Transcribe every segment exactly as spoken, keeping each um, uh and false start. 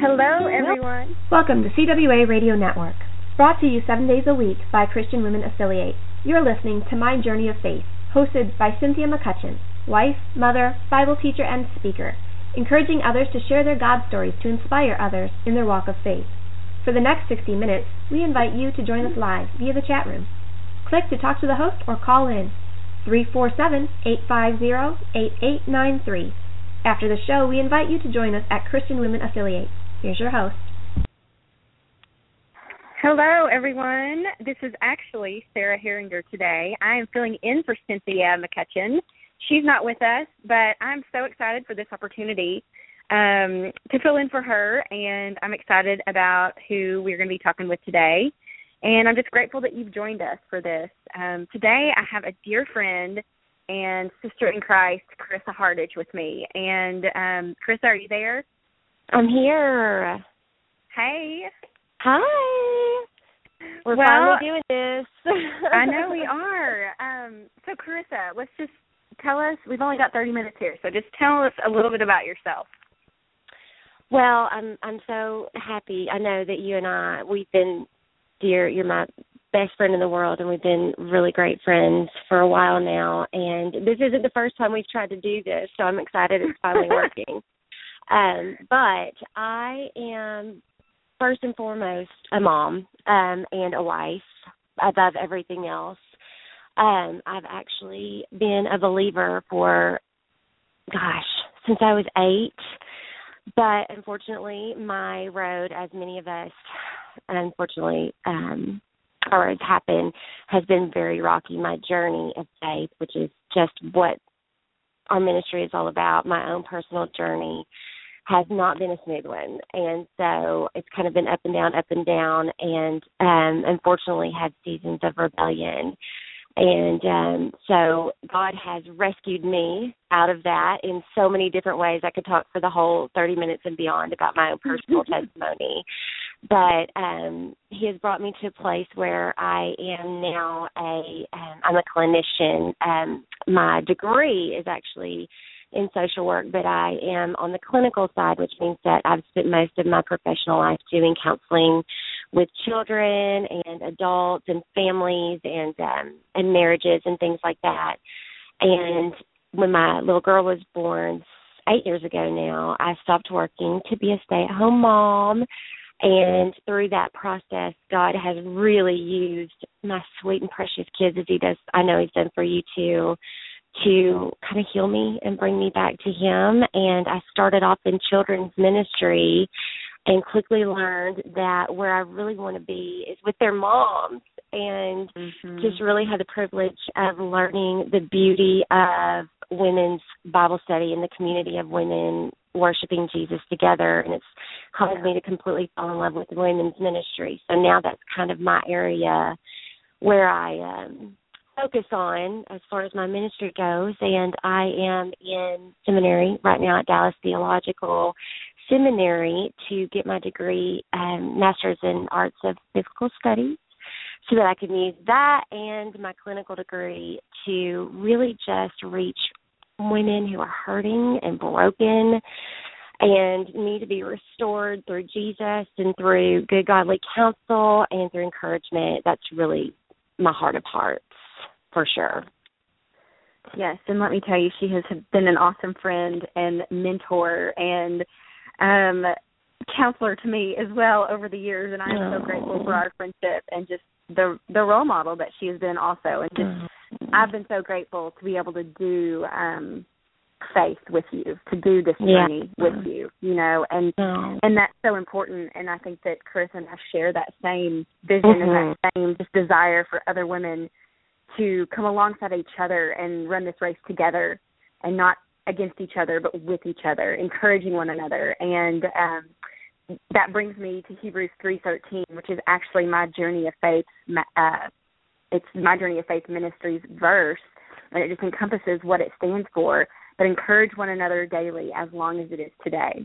Hello, everyone. Welcome to C W A Radio Network, brought to you seven days a week by Christian Women Affiliate. You're listening to My Journey of Faith, hosted by Cynthia McCutcheon, wife, mother, Bible teacher, and speaker, encouraging others to share their God stories to inspire others in their walk of faith. For the next sixty minutes, we invite you to join us live via the chat room. Click to talk to the host or call in three four seven, eight five zero, eight eight nine three. After the show, we invite you to join us at Christian Women Affiliate. Here's your host. Hello, everyone. This is actually Sarah Herringer today. I am filling in for Cynthia McCutcheon. She's not with us, but I'm so excited for this opportunity um, to fill in for her, and I'm excited about who we're going to be talking with today. And I'm just grateful that you've joined us for this. Um, today, I have a dear friend and sister in Christ, Carissa Hardage, with me. And um, Carissa, are you there? I'm here. Hey. Hi. We're well, finally doing this. I know we are. Um, so, Carissa, let's just tell us, we've only got thirty minutes here, so just tell us a little bit about yourself. Well, I'm I'm so happy. I know that you and I, we've been, dear, you're my best friend in the world, and we've been really great friends for a while now. And this isn't the first time we've tried to do this, so I'm excited it's finally working. Um, but I am, first and foremost, a mom um, and a wife above everything else. Um, I've actually been a believer for, gosh, since I was eight. But unfortunately, my road, as many of us, unfortunately, um, our roads happen, has been very rocky. My journey of faith, which is just what our ministry is all about, my own personal journey, has not been a smooth one. And so it's kind of been up and down, up and down, and um, unfortunately had seasons of rebellion. And um, so God has rescued me out of that in so many different ways. I could talk for the whole thirty minutes and beyond about my own personal testimony. But um, he has brought me to a place where I am now a, um, I'm a clinician. Um, my degree is actually in social work, but I am on the clinical side, which means that I've spent most of my professional life doing counseling with children and adults and families and um, and marriages and things like that. And when my little girl was born eight years ago now, I stopped working to be a stay-at-home mom. And through that process, God has really used my sweet and precious kids, as he does, I know he's done for you too, to kind of heal me and bring me back to him. And I started off in children's ministry and quickly learned that where I really want to be is with their moms, and mm-hmm. just really had the privilege of learning the beauty of women's Bible study and the community of women worshiping Jesus together. And it's caused me to completely fall in love with women's ministry. So now that's kind of my area where I um, focus on as far as my ministry goes. And I am in seminary right now at Dallas Theological Seminary to get my degree, um, Master's in Arts of Biblical Studies, so that I can use that and my clinical degree to really just reach women who are hurting and broken and need to be restored through Jesus and through good godly counsel and through encouragement. That's really my heart of hearts, for sure. Yes, and let me tell you, she has been an awesome friend and mentor and um, counselor to me as well over the years, and I am so grateful for our friendship and just the the role model that she has been also. And just I've been so grateful to be able to do um, faith with you, to do this journey yeah. with you, you know, and yeah. and that's so important. And I think that Chris and I share that same vision mm-hmm. and that same just desire for other women to come alongside each other and run this race together and not against each other, but with each other, encouraging one another. And um, that brings me to Hebrews three thirteen, which is actually my Journey of Faith. Uh, it's my Journey of Faith Ministries verse, and it just encompasses what it stands for, but encourage one another daily as long as it is today.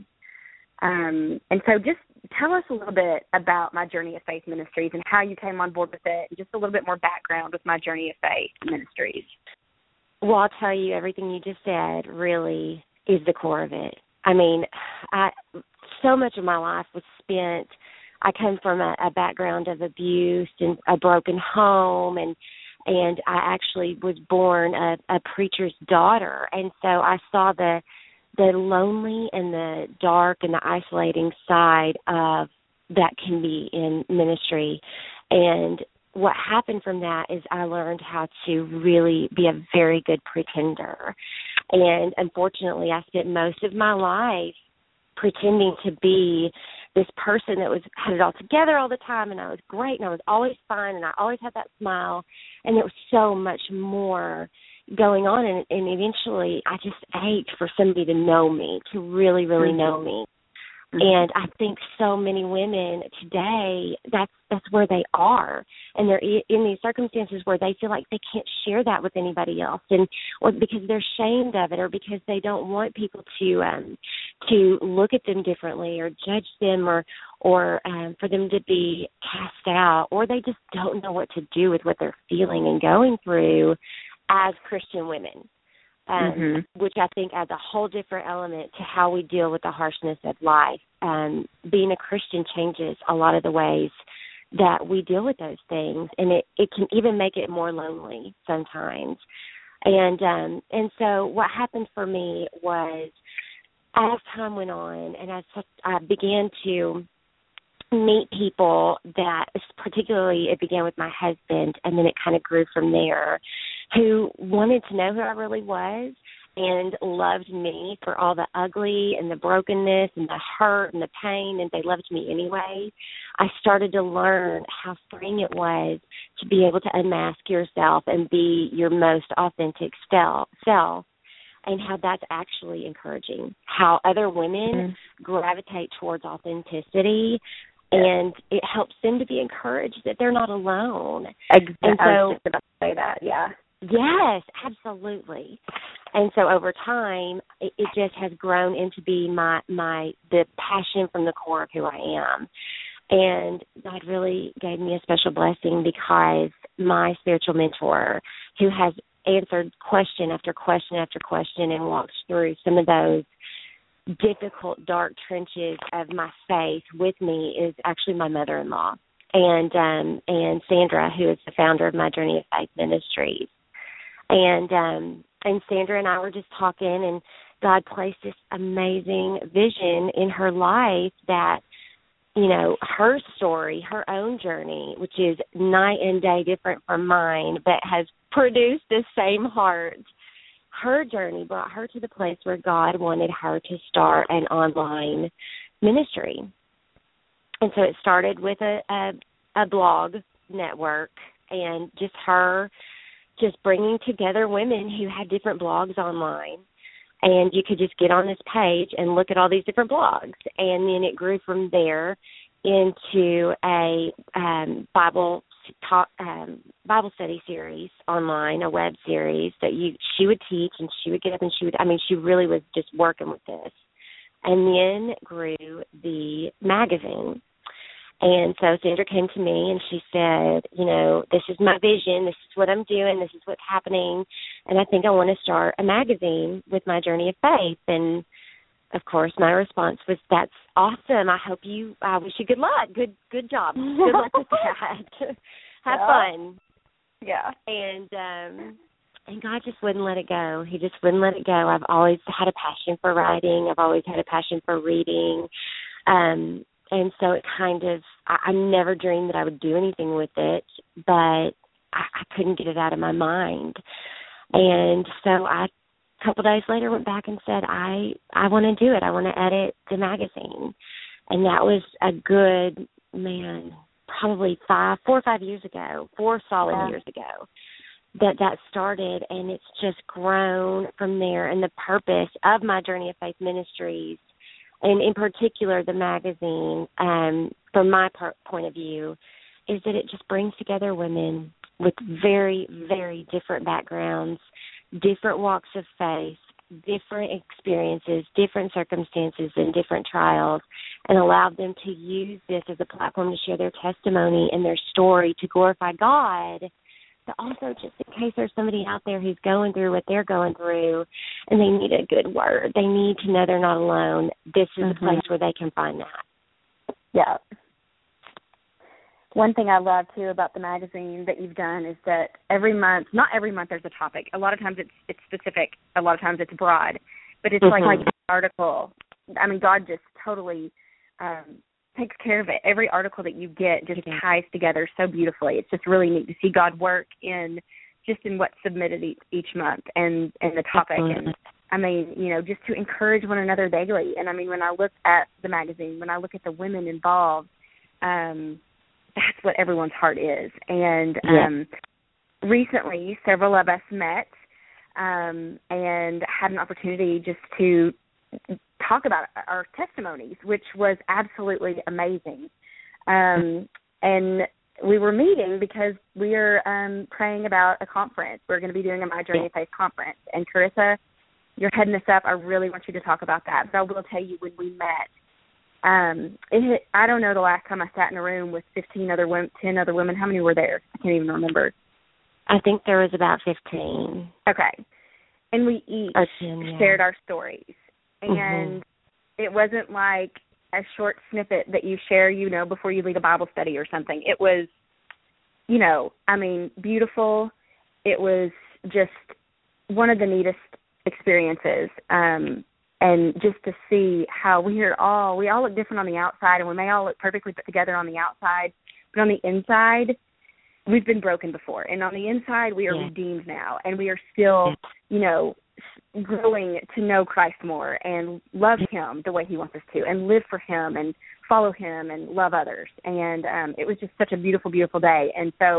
Um, and so just tell us a little bit about my Journey of Faith Ministries and how you came on board with it, and just a little bit more background with my Journey of Faith Ministries. Well, I'll tell you, everything you just said really is the core of it. I mean, I so much of my life was spent, I come from a, a background of abuse and a broken home, and and I actually was born a, a preacher's daughter, and so I saw the the lonely and the dark and the isolating side of that can be in ministry. And what happened from that is I learned how to really be a very good pretender. And unfortunately, I spent most of my life pretending to be this person that was had it all together all the time, and I was great, and I was always fine, and I always had that smile, and there was so much more going on, and, and eventually I just ached for somebody to know me, to really, really mm-hmm. know me. Mm-hmm. And I think so many women today, that's that's where they are, and they're in these circumstances where they feel like they can't share that with anybody else, and or because they're ashamed of it, or because they don't want people to um, to look at them differently, or judge them, or or um, for them to be cast out, or they just don't know what to do with what they're feeling and going through as Christian women. Um, mm-hmm. Which I think adds a whole different element to how we deal with the harshness of life. Um, being a Christian changes a lot of the ways that we deal with those things, and it, it can even make it more lonely sometimes. And um, and so what happened for me was, as time went on, and as I began to meet people that, particularly it began with my husband, and then it kind of grew from there, who wanted to know who I really was and loved me for all the ugly and the brokenness and the hurt and the pain, and they loved me anyway. I started to learn how freeing it was to be able to unmask yourself and be your most authentic self, and how that's actually encouraging, how other women mm-hmm. gravitate towards authenticity, and it helps them to be encouraged that they're not alone. Exactly. And so, I was just about to say that, yeah. Yes, absolutely. And so over time, it, it just has grown into be my, my the passion from the core of who I am. And God really gave me a special blessing, because my spiritual mentor, who has answered question after question after question and walked through some of those difficult, dark trenches of my faith with me, is actually my mother-in-law, and um, and Sandra, who is the founder of My Journey of Faith Ministries. And um, and Sandra and I were just talking, and God placed this amazing vision in her life that, you know, her story, her own journey, which is night and day different from mine, but has produced the same heart. Her journey brought her to the place where God wanted her to start an online ministry. And so it started with a, a, a blog network, and just her just bringing together women who had different blogs online. And you could just get on this page and look at all these different blogs. And then it grew from there into a um, Bible talk, um, Bible study series online, a web series that you she would teach, and she would get up and she would, I mean, she really was just working with this. And then grew the magazine. And so Sandra came to me and she said, you know, this is my vision. This is what I'm doing. This is what's happening. And I think I want to start a magazine with My Journey of Faith. And, of course, my response was, that's awesome. I hope you, I wish you good luck. Good good job. Good luck with that. Have yeah. fun. Yeah. And, um, and God just wouldn't let it go. He just wouldn't let it go. I've always had a passion for writing. I've always had a passion for reading. Um And so it kind of, I, I never dreamed that I would do anything with it, but I, I couldn't get it out of my mind. And so I, a couple days later, went back and said, I, I want to do it. I want to edit the magazine. And that was a good, man, probably five, four or five years ago, four solid yeah. years ago, that that started. And it's just grown from there. And the purpose of My Journey of Faith Ministries, and in particular the magazine, um, from my part, point of view, is that it just brings together women with very, very different backgrounds, different walks of faith, different experiences, different circumstances, and different trials, and allow them to use this as a platform to share their testimony and their story to glorify God but also just in case there's somebody out there who's going through what they're going through and they need a good word. They need to know they're not alone. This is mm-hmm. a place where they can find that. Yeah. One thing I love, too, about the magazine that you've done is that every month, not every month there's a topic. A lot of times it's it's specific. A lot of times it's broad. But it's mm-hmm. like, like an article. I mean, God just totally um, takes care of it. Every article that you get just mm-hmm. ties together so beautifully. It's just really neat to see God work in just in what's submitted each, each month and, and the topic. Mm-hmm. And, I mean, you know, just to encourage one another daily. And, I mean, when I look at the magazine, when I look at the women involved, um, that's what everyone's heart is. And yeah. um, recently, several of us met um, and had an opportunity just to talk about our testimonies, which was absolutely amazing. Um, and we were meeting because we are um, praying about a conference. We're going to be doing a My Journey of Faith conference. And, Carissa, you're heading this up. I really want you to talk about that. But I will tell you, when we met, Um, it, I don't know the last time I sat in a room with fifteen other women, ten other women. How many were there? I can't even remember. I think there was about fifteen. Okay. And we each ten, yeah. shared our stories. And mm-hmm. it wasn't like a short snippet that you share, you know, before you lead a Bible study or something. It was, you know, I mean, beautiful. It was just one of the neatest experiences. Um And just to see how we are all, we all look different on the outside, and we may all look perfectly put together on the outside, but on the inside, we've been broken before. And on the inside, we are yeah. redeemed now, and we are still, yeah. you know, growing to know Christ more and love him the way he wants us to, and live for him and follow him and love others. And um, it was just such a beautiful, beautiful day. And so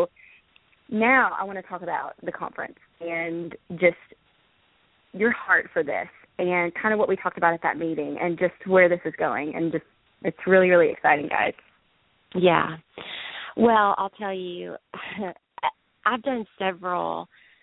now I want to talk about the conference and just your heart for this, and kind of what we talked about at that meeting, and just where this is going. And just, it's really, really exciting, guys. Yeah. Well, I'll tell you, I've done several,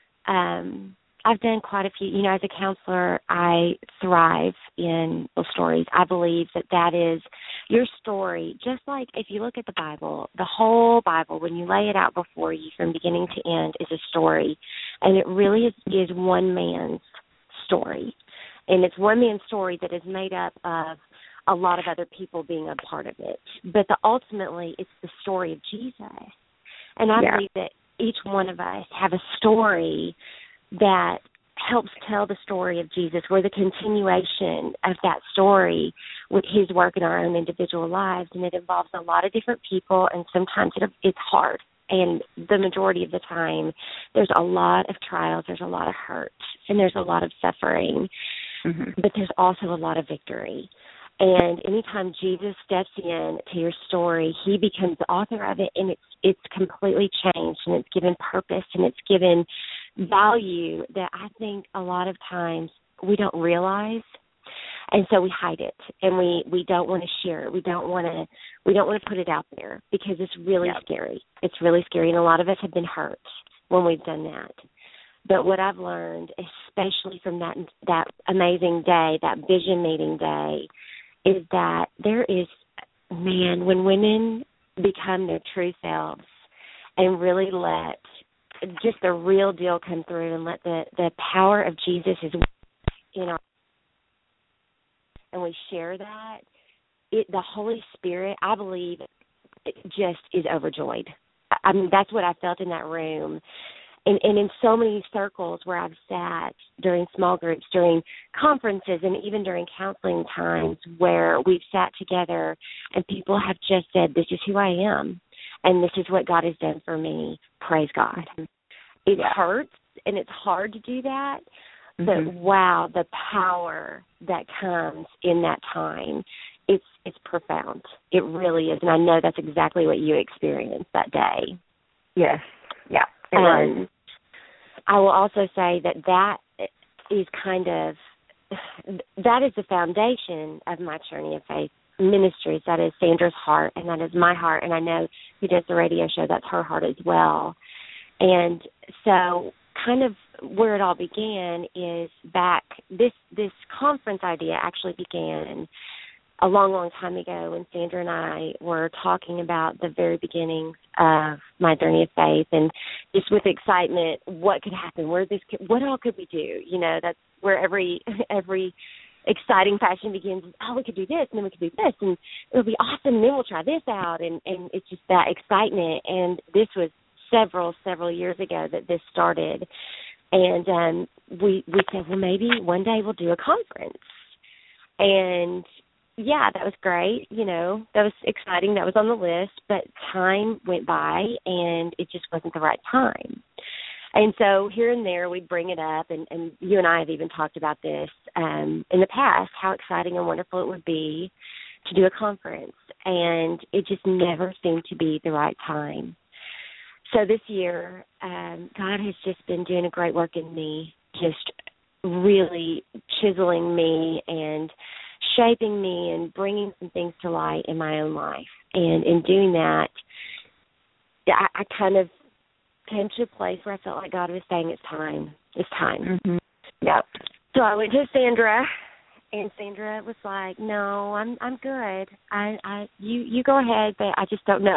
um, I've done quite a few, you know, as a counselor, I thrive in those stories. I believe that that is your story. Just like if you look at the Bible, the whole Bible, when you lay it out before you from beginning to end, is a story. And it really is, is one man's story. And it's one man's story that is made up of a lot of other people being a part of it. But the, ultimately, it's the story of Jesus. And I yeah. believe that each one of us have a story that helps tell the story of Jesus. We're the continuation of that story with his work in our own individual lives. And it involves a lot of different people, and sometimes it, it's hard. And the majority of the time, there's a lot of trials, there's a lot of hurt, and there's a lot of suffering. Mm-hmm. But there's also a lot of victory. And anytime Jesus steps in to your story, he becomes the author of it, and it's it's completely changed, and it's given purpose, and it's given value that I think a lot of times we don't realize. And so we hide it, and we, we don't want to share it. We don't want to we don't want to put it out there because it's really yep. scary. It's really scary, and a lot of us have been hurt when we've done that. But what I've learned, especially from that that amazing day, that vision meeting day, is that there is, man, when women become their true selves and really let just the real deal come through and let the, the power of Jesus is in our, and we share that, it, the Holy Spirit, I believe, it just is overjoyed. I mean, that's what I felt in that room. And, and in so many circles where I've sat during small groups, during conferences, and even during counseling times where we've sat together and people have just said, this is who I am, and this is what God has done for me. Praise God. It yeah. hurts, and it's hard to do that, mm-hmm. but wow, the power that comes in that time, it's it's profound. It really is, and I know that's exactly what you experienced that day. Yes, yeah. Um, I will also say that that is kind of, that is the foundation of My Journey of Faith Ministries. That is Sandra's heart, and that is my heart, and I know who does the radio show, that's her heart as well. And so kind of where it all began is back, this, this conference idea actually began a long, long time ago when Sandra and I were talking about the very beginnings of my journey of faith, and just with excitement, what could happen, where this could, what all could we do? You know, that's where every every exciting passion begins. Oh, we could do this, and then we could do this, and it'll be awesome, and then we'll try this out, and, and it's just that excitement. And this was several, several years ago that this started, and um, we we said, well, maybe one day we'll do a conference, and yeah, that was great. You know, that was exciting. That was on the list, but time went by and it just wasn't the right time. And so here and there we'd bring it up, and, and you and I have even talked about this um, in the past, how exciting and wonderful it would be to do a conference. And it just never seemed to be the right time. So this year, um, God has just been doing a great work in me, just really chiseling me and shaping me and bringing some things to light in my own life. And in doing that, I, I kind of came to a place where I felt like God was saying, it's time. It's time. Mm-hmm. Yep. So I went to Sandra, and Sandra was like, no, I'm I'm good. I, I you, you go ahead, but I just don't know.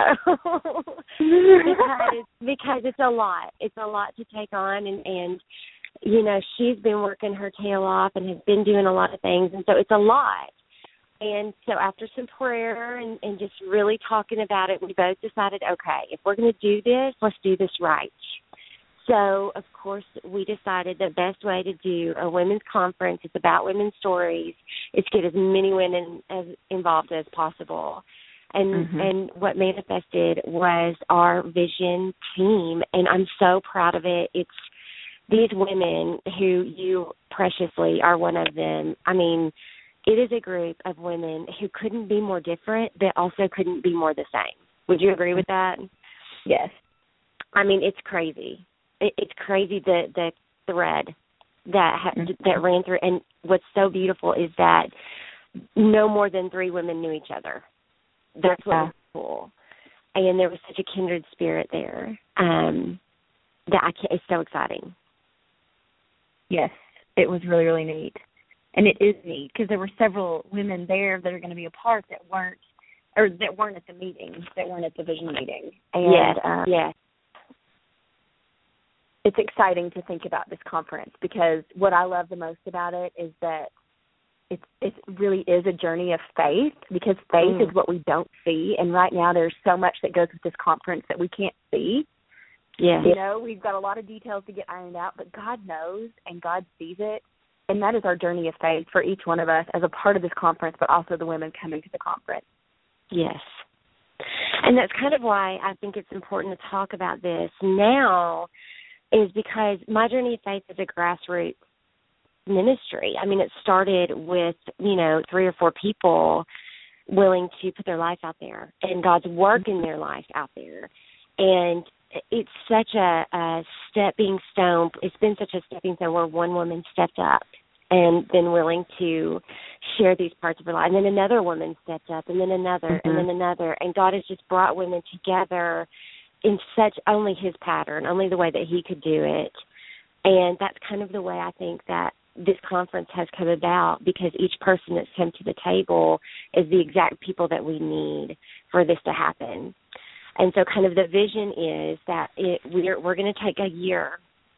because, because it's a lot. It's a lot to take on, and, and you know, she's been working her tail off and has been doing a lot of things, and so it's a lot. And so after some prayer and, and just really talking about it, we both decided, okay, if we're going to do this, let's do this right. So, of course, we decided the best way to do a women's conference, it's about women's stories, is get as many women as involved as possible. And mm-hmm. and what manifested was our vision team, and I'm so proud of it. It's these women who you preciously are one of them. I mean, it is a group of women who couldn't be more different, but also couldn't be more the same. Would you agree with that? Yes. I mean, it's crazy. It, it's crazy the the thread that ha- mm-hmm. that ran through. And what's so beautiful is that no more than three women knew each other. That's what was cool. And there was such a kindred spirit there um, that I can't, it's so exciting. Yes, it was really, really neat. And it is neat because there were several women there that are going to be a part that weren't, or that weren't at the meeting, that weren't at the vision meeting. And, yes, uh, yes. It's exciting to think about this conference because what I love the most about it is that it, it really is a journey of faith, because faith mm. is what we don't see. And right now there's so much that goes with this conference that we can't see. Yeah. You know, we've got a lot of details to get ironed out, but God knows and God sees it. And that is our journey of faith for each one of us as a part of this conference, but also the women coming to the conference. Yes. And that's kind of why I think it's important to talk about this now, is because my journey of faith is a grassroots ministry. I mean, it started with, you know, three or four people willing to put their life out there and God's work in their life out there. And it's such a, a stepping stone. It's been such a stepping stone where one woman stepped up and been willing to share these parts of her life. And then another woman stepped up, and then another, mm-hmm. and then another. And God has just brought women together in such only his pattern, only the way that he could do it. And that's kind of the way I think that this conference has come about, because each person that's come to the table is the exact people that we need for this to happen. And so kind of the vision is that it, we're, we're going to take a year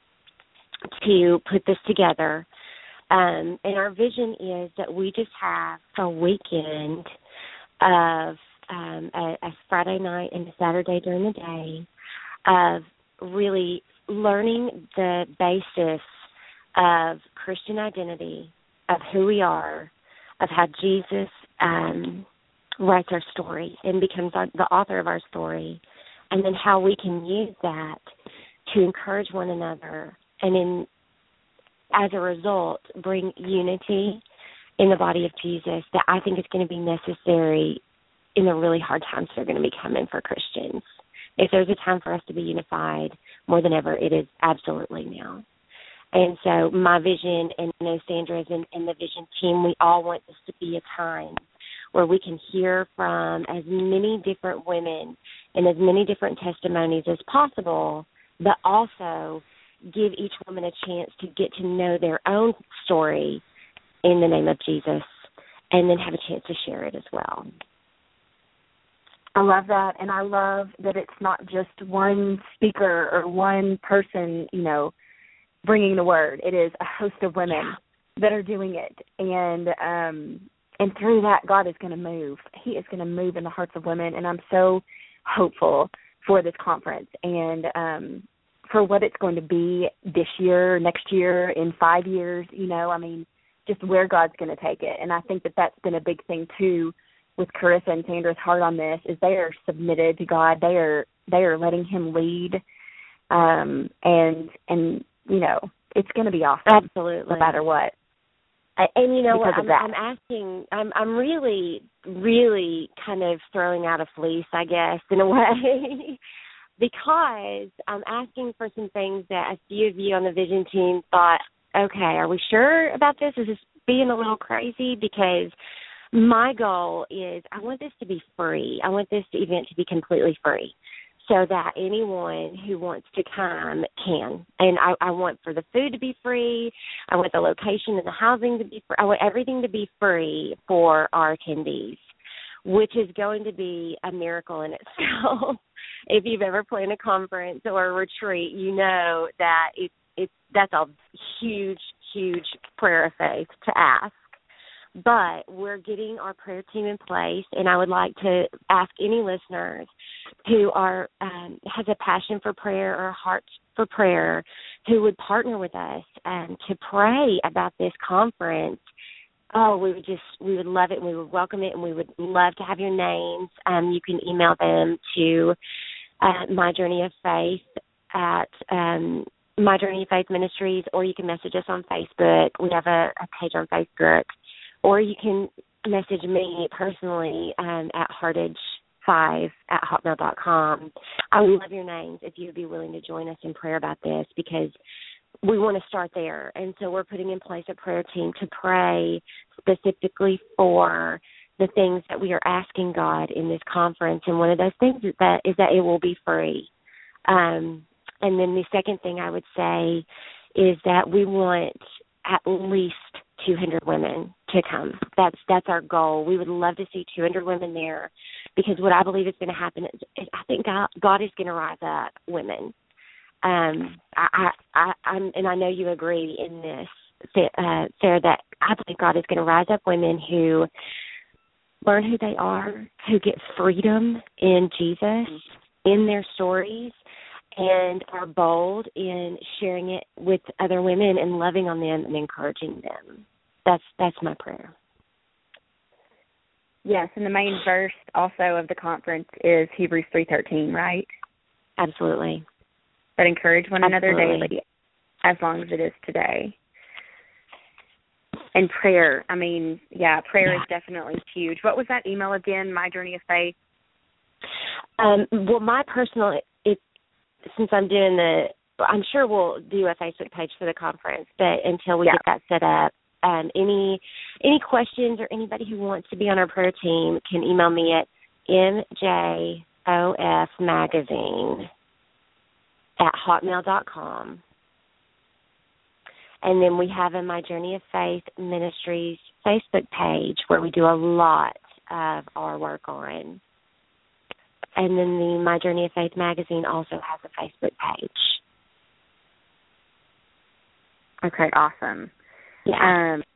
to put this together. Um, and our vision is that we just have a weekend of um, a, a Friday night and a Saturday during the day of really learning the basis of Christian identity, of who we are, of how Jesus um, writes our story and becomes our, the author of our story, and then how we can use that to encourage one another, and in as a result bring unity in the body of Jesus that I think is going to be necessary in the really hard times that are going to be coming for Christians. If there's a time for us to be unified more than ever, it is absolutely now. And so my vision, and I know Sandra's and, and the vision team, we all want this to be a time where we can hear from as many different women and as many different testimonies as possible, but also give each woman a chance to get to know their own story in the name of Jesus, and then have a chance to share it as well. I love that, and I love that it's not just one speaker or one person, you know, bringing the word. It is a host of women yeah. that are doing it, and um, and through that, God is going to move. He is going to move in the hearts of women, and I'm so hopeful for this conference and um, for what it's going to be this year, next year, in five years. You know, I mean, just where God's going to take it, and I think that that's been a big thing too with Carissa and Sandra's heart on this, is they are submitted to God. They are they are letting Him lead, um, and and you know it's going to be awesome. Absolutely, no matter what. And you know because what? I'm, I'm asking. I'm I'm really really kind of throwing out a fleece, I guess, in a way, because I'm asking for some things that a few of you on the Vision team thought, okay, are we sure about this? Is this being a little crazy? Because my goal is I want this to be free. I want this event to be completely free so that anyone who wants to come can. And I, I want for the food to be free. I want the location and the housing to be free. I want everything to be free for our attendees, which is going to be a miracle in itself. If you've ever planned a conference or a retreat, you know that it's, it's, that's a huge, huge prayer of faith to ask. But we're getting our prayer team in place, and I would like to ask any listeners who are um, has a passion for prayer or a heart for prayer who would partner with us um, to pray about this conference. Oh, we would just we would love it, and we would welcome it, and we would love to have your names. Um, you can email them to uh, My Journey of Faith at um, My Journey of Faith Ministries, or you can message us on Facebook. We have a, a page on Facebook. Or you can message me personally um, at heartage five at hotmail dot com. I would love your names if you would be willing to join us in prayer about this, because we want to start there. And so we're putting in place a prayer team to pray specifically for the things that we are asking God in this conference. And one of those things is that, is that it will be free. Um, and then the second thing I would say is that we want at least two hundred women to come. That's that's our goal. We would love to see two hundred women there, because what I believe is going to happen is, is I think God, God is going to rise up women. Um, I, I, I, I'm, and I know you agree in this, uh, Sarah, that I believe God is going to rise up women who learn who they are, who get freedom in Jesus, in their stories, and are bold in sharing it with other women and loving on them and encouraging them. That's that's my prayer. Yes, and the main verse also of the conference is Hebrews three thirteen, right? Absolutely. But encourage one Absolutely. another daily, as long as it is today. And prayer, I mean, yeah, prayer yeah. is definitely huge. What was that email again, My Journey of Faith? Um, well, my personal, it, since I'm doing the, I'm sure we'll do a Facebook page for the conference, but until we yeah. get that set up, um, any any questions or anybody who wants to be on our prayer team can email me at m j o f magazine at hotmail dot com. And then we have a My Journey of Faith Ministries Facebook page where we do a lot of our work on. And then the My Journey of Faith magazine also has a Facebook page. Okay, awesome. Yeah. Um,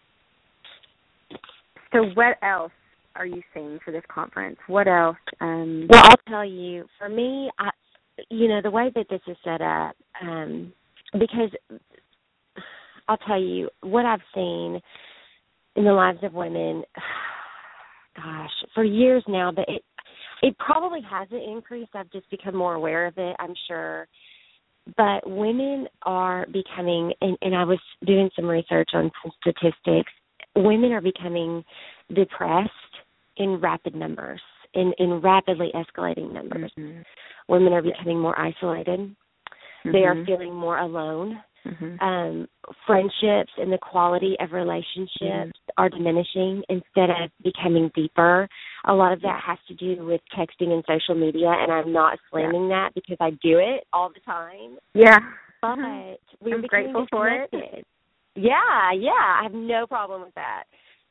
so what else are you seeing for this conference? What else? Um, well, I'll tell you, for me, I, you know, the way that this is set up, um, because I'll tell you, what I've seen in the lives of women, gosh, for years now, but it, it probably hasn't increased. I've just become more aware of it, I'm sure. But women are becoming, and, and I was doing some research on some statistics, women are becoming depressed in rapid numbers, in, in rapidly escalating numbers. Mm-hmm. Women are becoming more isolated. Mm-hmm. They are feeling more alone. Mm-hmm. Um, friendships and the quality of relationships mm-hmm. are diminishing instead of becoming deeper. A lot of that has to do with texting and social media, and I'm not slamming yeah. that because I do it all the time. Yeah. But we're I'm grateful for it. Yeah, yeah, I have no problem with that.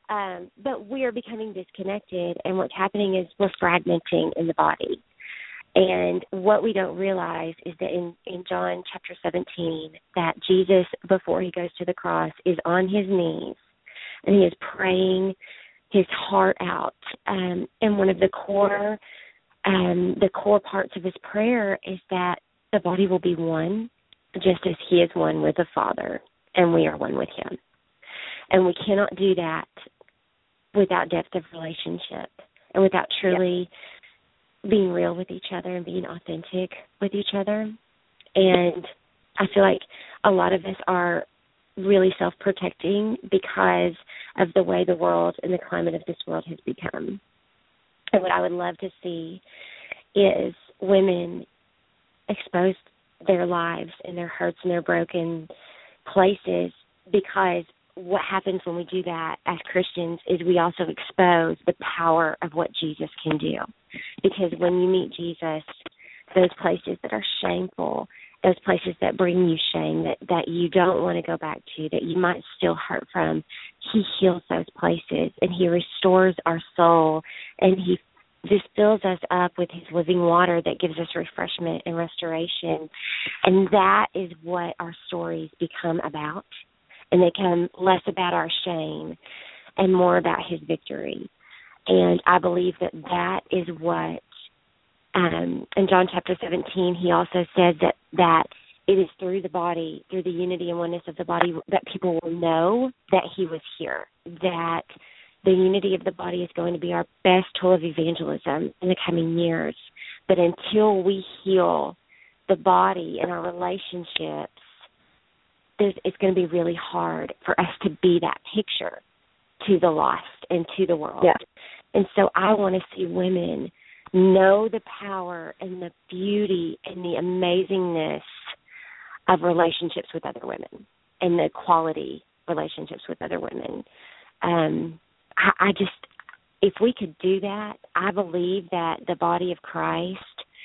Um, but we are becoming disconnected, and what's happening is we're fragmenting in the body. And what we don't realize is that in, in John chapter seventeen, that Jesus, before he goes to the cross, is on his knees, and he is praying his heart out. Um, and one of the core, um, the core parts of his prayer is that the body will be one, just as he is one with the Father, and we are one with him. And we cannot do that without depth of relationship and without truly yeah. being real with each other and being authentic with each other. And I feel like a lot of us are really self-protecting because of the way the world and the climate of this world has become. And what I would love to see is women expose their lives and their hurts and their broken places, because what happens when we do that as Christians is we also expose the power of what Jesus can do. Because when you meet Jesus, those places that are shameful, those places that bring you shame, that, that you don't want to go back to, that you might still hurt from, he heals those places, and he restores our soul, and he just fills us up with his living water that gives us refreshment and restoration. And that is what our stories become about. And they become less about our shame and more about his victory. And I believe that that is what, um, in John chapter seventeen, he also says that, that it is through the body, through the unity and oneness of the body, that people will know that he was here, that the unity of the body is going to be our best tool of evangelism in the coming years. But until we heal the body and our relationships, it's going to be really hard for us to be that picture to the lost and to the world. Yeah. And so I want to see women know the power and the beauty and the amazingness of relationships with other women and the quality relationships with other women. Um, I, I just, if we could do that, I believe that the body of Christ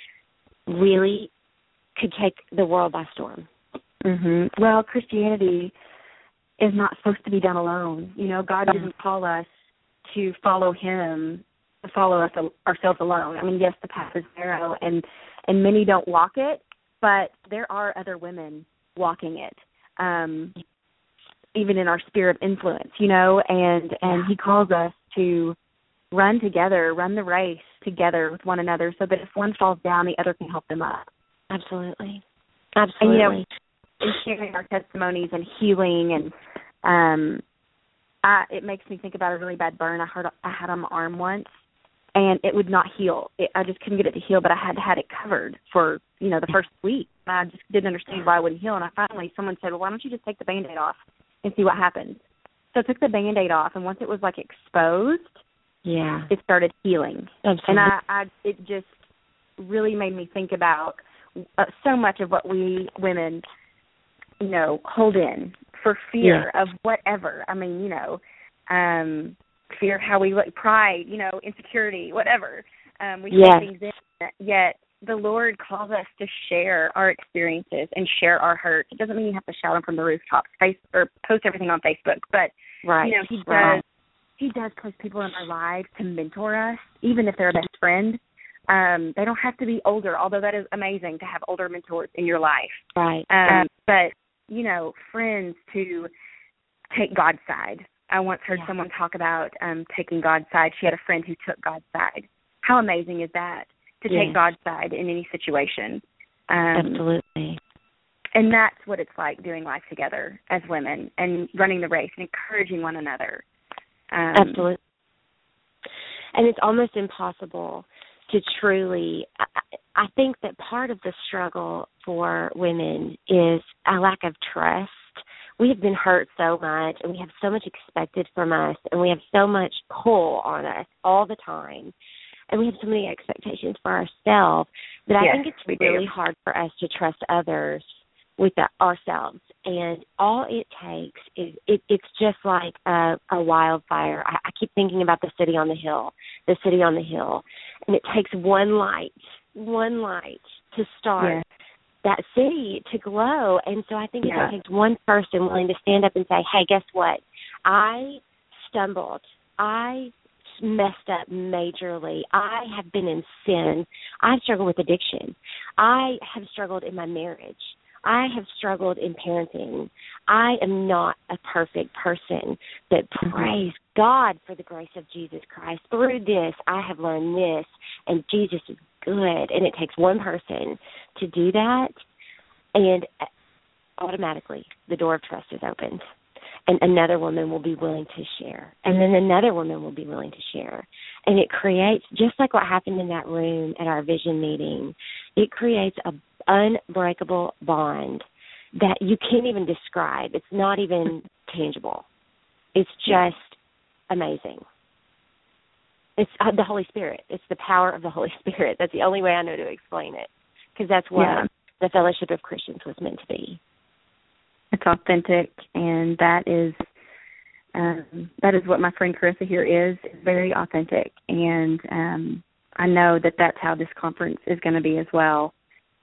really could take the world by storm. Mm-hmm. Well, Christianity is not supposed to be done alone. You know, God didn't call us to follow him, to follow us ourselves alone. I mean, yes, the path is narrow, and, and many don't walk it, but there are other women walking it, um, even in our sphere of influence, you know, and, and he calls us to run together, run the race together with one another, so that if one falls down, the other can help them up. Absolutely. Absolutely. And, you know, and sharing our testimonies and healing, and um, I, it makes me think about a really bad burn I heard I had on my arm once, and it would not heal. It, I just couldn't get it to heal, but I had had it covered for, you know, the first week. I just didn't understand why it wouldn't heal, and I finally, someone said, well, why don't you just take the Band-Aid off and see what happens? So I took the Band-Aid off, and once it was, like, exposed, yeah, it started healing. Absolutely. And I, I, it just really made me think about uh, so much of what we women, you know, hold in for fear yeah. of whatever. I mean, you know, um, fear of how we look, pride, you know, insecurity, whatever. Um, we yes. take things in, yet the Lord calls us to share our experiences and share our hurt. It doesn't mean you have to shout them from the rooftops, face or post everything on Facebook, but right. you know, He does. Right. He does place people in our lives to mentor us, even if they're a best friend. Um, they don't have to be older, although that is amazing to have older mentors in your life. Right. Um, but you know, friends to take God's side. I once heard yeah. someone talk about um, taking God's side. She had a friend who took God's side. How amazing is that, to yes. take God's side in any situation? Um, Absolutely. And that's what it's like doing life together as women and running the race and encouraging one another. Um, Absolutely. And it's almost impossible to truly, I, I think that part of the struggle for women is a lack of trust. We have been hurt so much, and we have so much expected from us, and we have so much pull on us all the time, and we have so many expectations for ourselves that I yes, think it's really do. hard for us to trust others with the, ourselves. And all it takes is, it, it's just like a, a wildfire. I, I keep thinking about the city on the hill, the city on the hill. And it takes one light, one light to start yes. that city to glow. And so I think yeah. it takes one person willing to stand up and say, hey, guess what? I stumbled. I messed up majorly. I have been in sin. I've struggled with addiction. I have struggled in my marriage. I have struggled in parenting. I am not a perfect person, but praise God for the grace of Jesus Christ. Through this, I have learned this, and Jesus is good, and it takes one person to do that, and automatically the door of trust is opened, and another woman will be willing to share, and then another woman will be willing to share, and it creates, just like what happened in that room at our vision meeting, it creates a unbreakable bond that you can't even describe. It's not even tangible. It's just amazing. It's uh, the Holy Spirit. It's the power of the Holy Spirit. That's the only way I know to explain it, because that's what yeah. the fellowship of Christians was meant to be. It's authentic, and that is um, that is what my friend Carissa here is. It's very authentic, and um, I know that that's how this conference is going to be as well.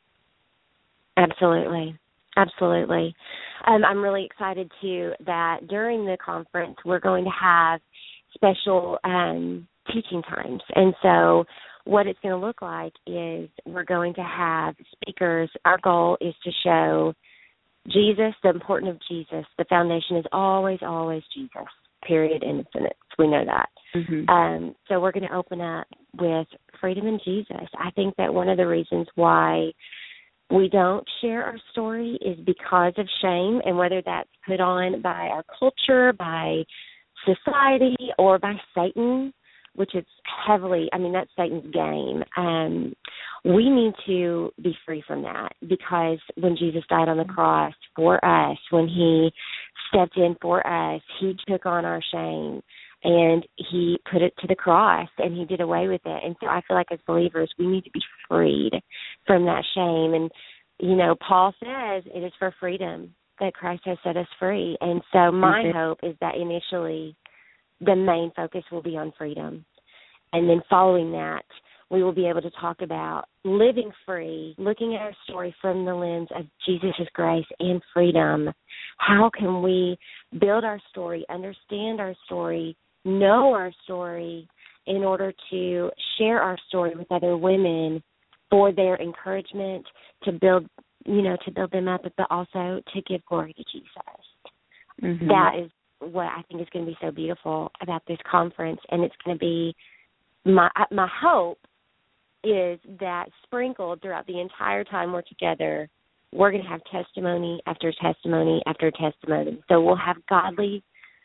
Absolutely. Absolutely. Um, I'm really excited, too, that during the conference we're going to have special um, teaching times. And so what it's going to look like is we're going to have speakers. Our goal is to show Jesus, the importance of Jesus. The foundation is always, always Jesus, period, end of sentence. We know that. Mm-hmm. Um, so we're going to open up with freedom in Jesus. I think that one of the reasons why we don't share our story is because of shame, and whether that's put on by our culture, by society, or by Satan, which is heavily, I mean, that's Satan's game. Um, we need to be free from that, because when Jesus died on the cross for us, when he stepped in for us, he took on our shame, and he put it to the cross, and he did away with it. And so I feel like as believers, we need to be freed from that shame. And, you know, Paul says it is for freedom that Christ has set us free. And so my mm-hmm. hope is that initially the main focus will be on freedom. And then following that, we will be able to talk about living free, looking at our story from the lens of Jesus' grace and freedom. How can we build our story, understand our story, know our story, in order to share our story with other women for their encouragement, to build, you know, to build them up, but also to give glory to Jesus. Mm-hmm. That is what I think is going to be so beautiful about this conference, and it's going to be my my hope is that sprinkled throughout the entire time we're together, we're going to have testimony after testimony after testimony. So we'll have godly,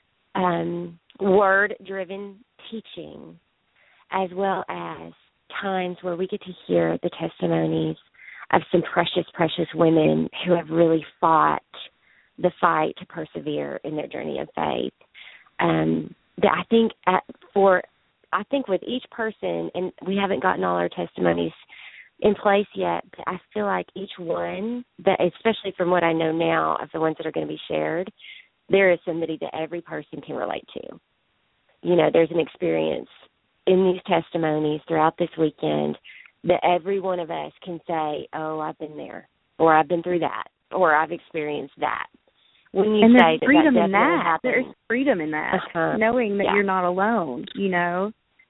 um, word-driven teaching, as well as times where we get to hear the testimonies of some precious, precious women who have really fought the fight to persevere in their journey of faith. Um, that I think at, for, I think with each person, and we haven't gotten all our testimonies in place yet, but I feel like each one, that especially from what I know now of the ones that are going to be shared, there is somebody that every person can relate to. You know, there's an experience in these testimonies throughout this weekend that every one of us can say, oh, I've been there, or I've been through that, or I've experienced that. When you and say there's that freedom that in that. happens. There's freedom in that, uh-huh. knowing that yeah. you're not alone, you know?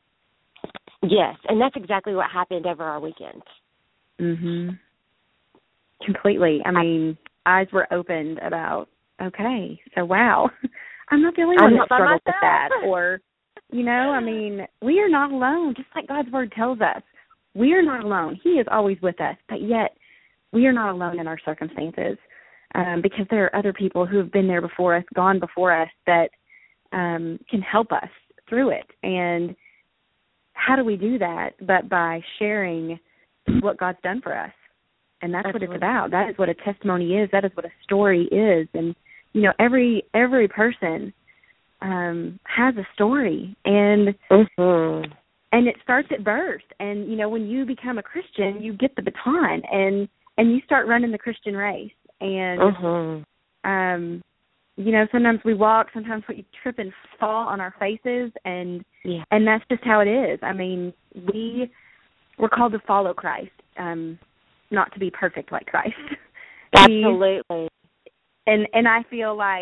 Yes, and that's exactly what happened over our weekend. Mhm. Completely. I mean, eyes were opened about, okay, so wow, I'm not the only one that struggled with that. Or, you know, I mean, we are not alone, just like God's word tells us. We are not alone. He is always with us, but yet we are not alone in our circumstances, um, because there are other people who have been there before us, gone before us, that um, can help us through it. And how do we do that but by sharing what God's done for us? And that's Absolutely. What it's about. That is what a testimony is. That is what a story is. And, you know, every every person um, has a story. And mm-hmm. and it starts at birth. And, you know, when you become a Christian, you get the baton and, and you start running the Christian race. And, mm-hmm. um, you know, sometimes we walk, sometimes we trip and fall on our faces. And yeah. and that's just how it is. I mean, we, we're called to follow Christ, um, not to be perfect like Christ. Absolutely. He, and, and I feel like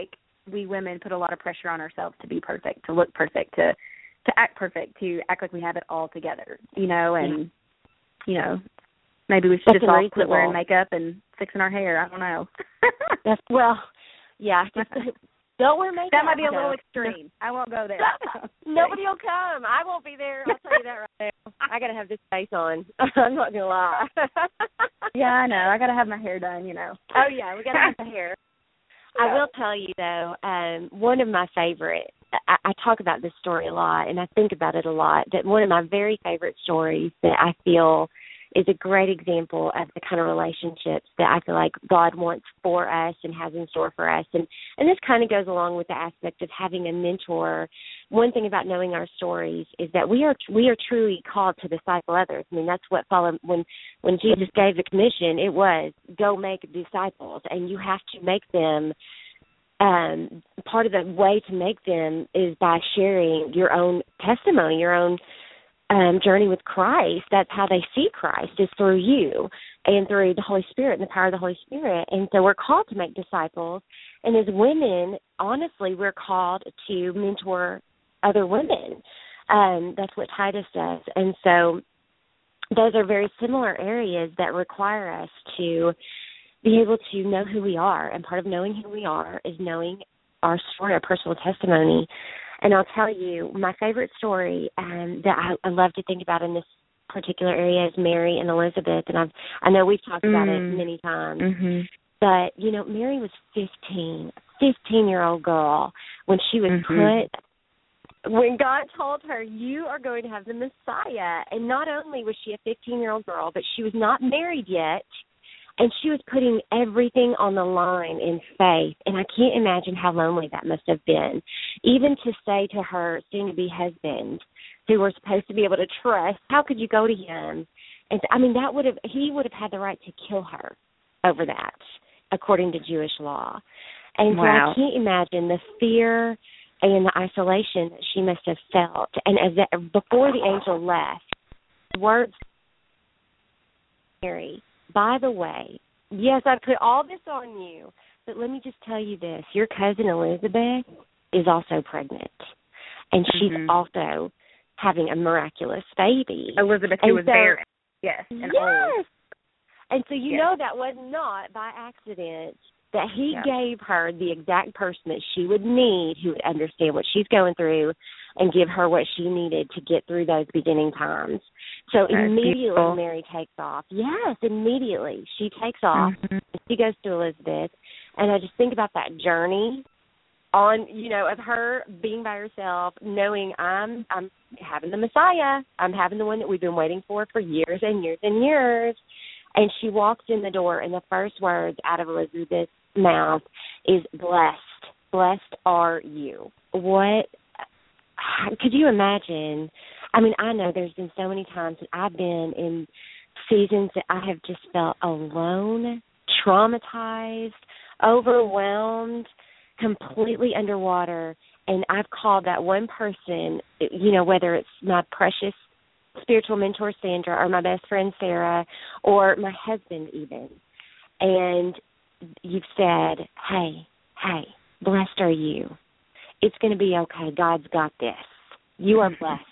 we women put a lot of pressure on ourselves to be perfect, to look perfect, to to act perfect, to act like we have it all together, you know, and, yeah. you know, maybe we should That's just all quit wearing makeup and fixing our hair. I don't know. That's, well, yeah, just don't wear makeup. That might be a no. little extreme. I won't go there. Nobody will come. I won't be there. I'll tell you that right now. I got to have this face on. I'm not going to lie. Yeah, I know. I got to have my hair done, you know. Oh, yeah, we got to have the hair. Yeah. I will tell you, though, um, one of my favorite, I, I talk about this story a lot, and I think about it a lot, that one of my very favorite stories that I feel is a great example of the kind of relationships that I feel like God wants for us and has in store for us. And, and this kind of goes along with the aspect of having a mentor. One thing about knowing our stories is that we are we are truly called to disciple others. I mean, that's what followed when, when Jesus gave the commission. It was, go make disciples, and you have to make them. Um, part of the way to make them is by sharing your own testimony, your own Um, journey with Christ. That's how they see Christ, is through you and through the Holy Spirit and the power of the Holy Spirit. And so we're called to make disciples. And as women, honestly, we're called to mentor other women. Um, that's what Titus does. And so those are very similar areas that require us to be able to know who we are. And part of knowing who we are is knowing our story, our personal testimony. And I'll tell you, my favorite story um, that I, I love to think about in this particular area is Mary and Elizabeth. And I've, I know we've talked about mm. it many times. Mm-hmm. But, you know, Mary was fifteen, fifteen-year-old girl when she was mm-hmm. put, when God told her, you are going to have the Messiah. And not only was she a fifteen-year-old girl, but she was not married yet. And she was putting everything on the line in faith. And I can't imagine how lonely that must have been. Even to say to her soon-to-be husband, who we're supposed to be able to trust, how could you go to him? And I mean, that would have he would have had the right to kill her over that, according to Jewish law. And wow. so I can't imagine the fear and the isolation that she must have felt. And as that, before the angel left, words, Mary, by the way, yes, I put all this on you, but let me just tell you this. Your cousin Elizabeth is also pregnant, and she's mm-hmm. also having a miraculous baby. Elizabeth, who and was so, barren. Yes. And yes. Old. And so you yes. know that was not by accident that he yes. gave her the exact person that she would need, who would understand what she's going through and give her what she needed to get through those beginning times. So That's immediately beautiful. Mary takes off. Yes, immediately. She takes off. Mm-hmm. She goes to Elizabeth. And I just think about that journey on, you know, of her being by herself, knowing I'm I'm having the Messiah. I'm having the one that we've been waiting for for years and years and years. And she walks in the door, and the first words out of Elizabeth's mouth is, blessed. Blessed are you. What, could you imagine? I mean, I know there's been so many times that I've been in seasons that I have just felt alone, traumatized, overwhelmed, completely underwater. And I've called that one person, you know, whether it's my precious spiritual mentor, Sandra, or my best friend, Sarah, or my husband even. And you've said, hey, hey, blessed are you. It's going to be okay. God's got this. You are blessed.